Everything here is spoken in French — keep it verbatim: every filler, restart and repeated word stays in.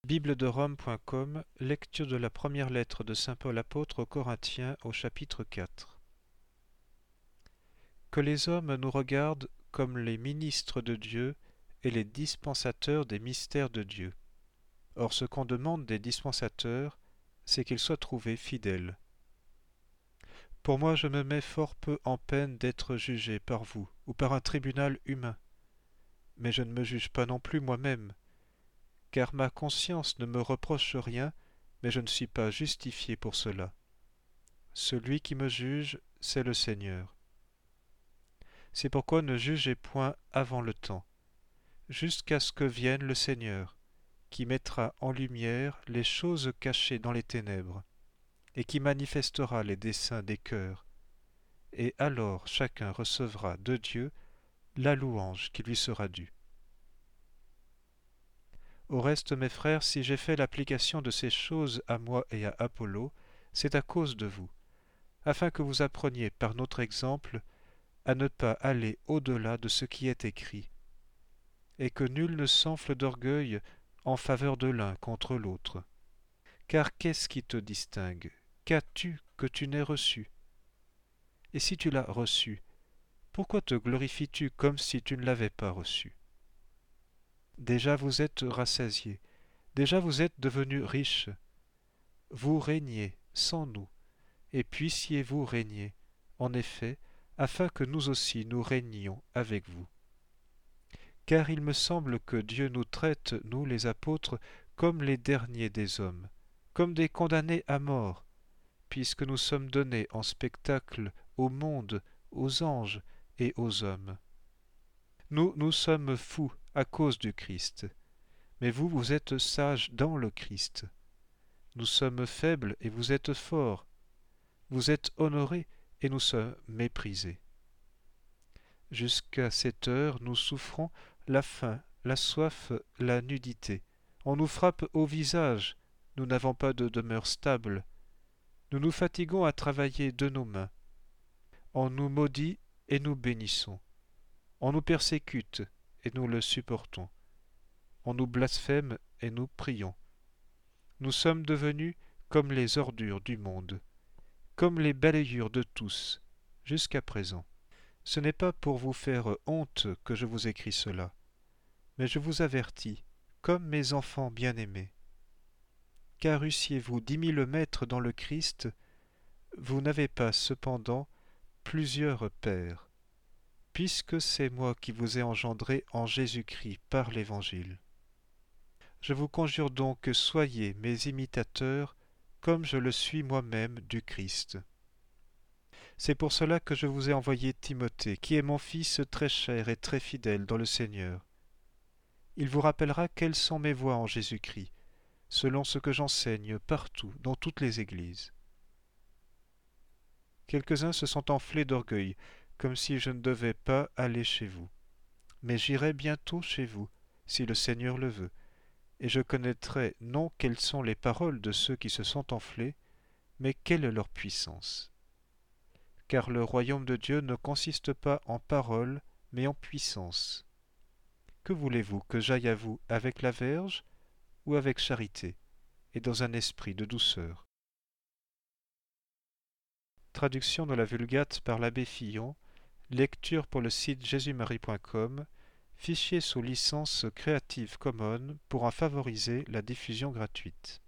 bible de rome point com, lecture de la première lettre de saint Paul apôtre aux Corinthiens au chapitre quatre. Que les hommes nous regardent comme les ministres de Dieu et les dispensateurs des mystères de Dieu. Or ce qu'on demande des dispensateurs, c'est qu'ils soient trouvés fidèles. Pour moi, je me mets fort peu en peine d'être jugé par vous ou par un tribunal humain. Mais je ne me juge pas non plus moi-même, car ma conscience ne me reproche rien, mais je ne suis pas justifié pour cela. Celui qui me juge, c'est le Seigneur. C'est pourquoi ne jugez point avant le temps, jusqu'à ce que vienne le Seigneur, qui mettra en lumière les choses cachées dans les ténèbres, et qui manifestera les desseins des cœurs. Et alors chacun recevra de Dieu la louange qui lui sera due. Au reste, mes frères, si j'ai fait l'application de ces choses à moi et à Apollo, c'est à cause de vous, afin que vous appreniez par notre exemple à ne pas aller au-delà de ce qui est écrit, et que nul ne s'enfle d'orgueil en faveur de l'un contre l'autre. Car qu'est-ce qui te distingue? Qu'as-tu que tu n'aies reçu? Et si tu l'as reçu, pourquoi te glorifies-tu comme si tu ne l'avais pas reçu? Déjà vous êtes rassasiés, déjà vous êtes devenus riches. Vous régnez sans nous, et puissiez-vous régner, en effet, afin que nous aussi nous régnions avec vous. Car il me semble que Dieu nous traite, nous les apôtres, comme les derniers des hommes, comme des condamnés à mort, puisque nous sommes donnés en spectacle au monde, aux anges et aux hommes. Nous, nous sommes fous à cause du Christ, mais vous, vous êtes sages dans le Christ. Nous sommes faibles et vous êtes forts. Vous êtes honorés et nous sommes méprisés. Jusqu'à cette heure, nous souffrons la faim, la soif, la nudité. On nous frappe au visage, nous n'avons pas de demeure stable. Nous nous fatiguons à travailler de nos mains. On nous maudit et nous bénissons. On nous persécute et nous le supportons. On nous blasphème et nous prions. Nous sommes devenus comme les ordures du monde, comme les balayures de tous, jusqu'à présent. Ce n'est pas pour vous faire honte que je vous écris cela, mais je vous avertis, comme mes enfants bien-aimés. Car eussiez-vous dix mille maîtres dans le Christ, vous n'avez pas cependant plusieurs pères, puisque c'est moi qui vous ai engendré en Jésus-Christ par l'Évangile. Je vous conjure donc que soyez mes imitateurs, comme je le suis moi-même du Christ. C'est pour cela que je vous ai envoyé Timothée, qui est mon fils très cher et très fidèle dans le Seigneur. Il vous rappellera quelles sont mes voies en Jésus-Christ, selon ce que j'enseigne partout, dans toutes les églises. Quelques-uns se sont enflés d'orgueil, comme si je ne devais pas aller chez vous. Mais j'irai bientôt chez vous, si le Seigneur le veut, et je connaîtrai non quelles sont les paroles de ceux qui se sont enflés, mais quelle est leur puissance. Car le royaume de Dieu ne consiste pas en paroles, mais en puissance. Que voulez-vous que j'aille à vous avec la verge ou avec charité, et dans un esprit de douceur? Traduction de la Vulgate par l'abbé Fillon, lecture pour le site jésus marie point com, fichier sous licence Creative Commons pour en favoriser la diffusion gratuite.